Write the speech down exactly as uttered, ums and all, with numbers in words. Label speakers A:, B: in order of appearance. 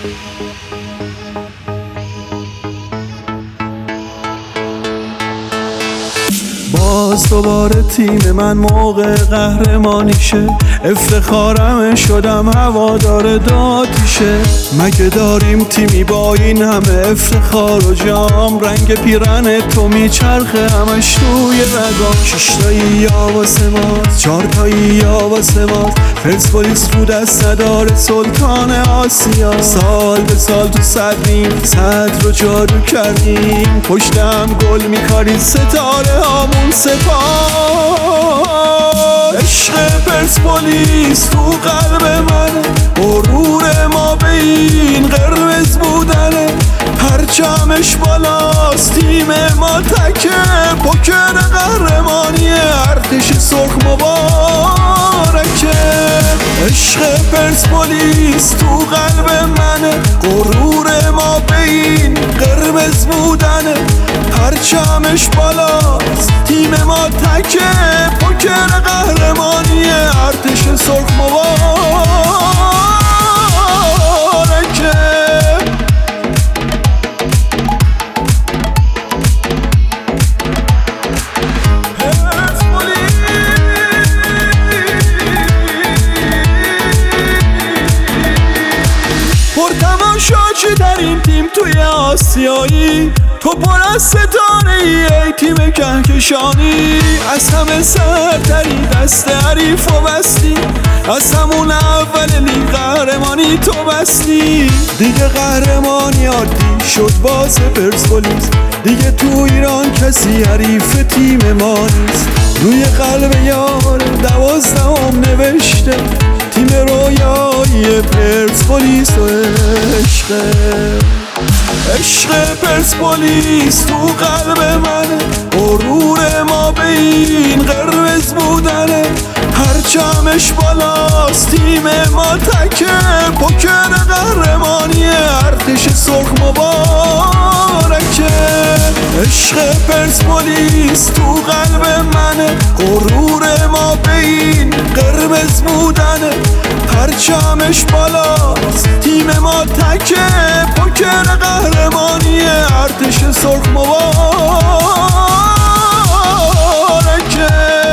A: باز دوباره تیم من موقع قهرمانیشه، افتخارم شدم هوادار داتیشه. مگه داریم تیمی با این همه افتخار و جام؟ رنگ پیرن تو میچرخه همش توی رگام. ششتایی یا واسه ماست، چارتایی یا واسه ماست، پرسپولیس رو دست نداره سلطان آسیا. سال به سال تو صدریم، صدر رو جادو کردیم، پشتم گل میکارید ستاره هامون سپاس. عشق پرسپولیس تو قلب منه، غرور ما به این قرمز بودنه. پرچمش بالاست، تیم ما تکه، پوکر قهرمانی ارتش سرخ مبارکه. عشق پرسپولیس تو قلب منه، غرور ما به این قرمز بودنه. پرچمش بالاست، تیم ما تکه، پوکر قهرمانی ارتش سرخ مبارکه. پرتماشاچی در این تیم توی آسیایی، تو پر از ستاره ای, ای تیم کهکشانی. از همه سرتری دست حریف و بستی، از همون اول لیگ قهرمانی تو بستی. دیگه قهرمانی عادی شد باز پرسپولیس، دیگه تو ایران کسی حریف تیم ما نیست. روی قلب یار دوازدهم نوشته، تیم رویایی پرسپولیس و عشقه. عشق پرسپولیس تو قلب منه، غرور ما به این قرمز بودنه. پرچمش بالاست، تیم ما تکه، پوکر قهرمانی ارتش سرخ مبارکه. عشق پرسپولیس تو قلب منه، غرور ما به این قرمز بودنه. پرچمش بالاست، تیم ما تکه، پوکر قهرمانی ارتش سرخ مبارکه.